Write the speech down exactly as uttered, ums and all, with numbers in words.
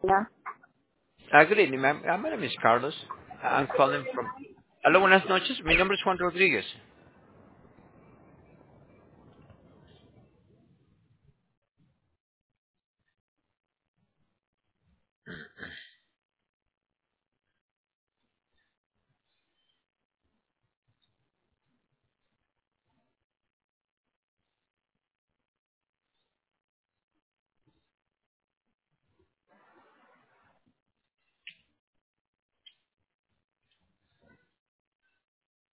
Hola. Uh, good evening, ma'am. Uh, my name is Carlos. I'm calling from... Hola, buenas noches. Mi nombre es Juan Rodríguez.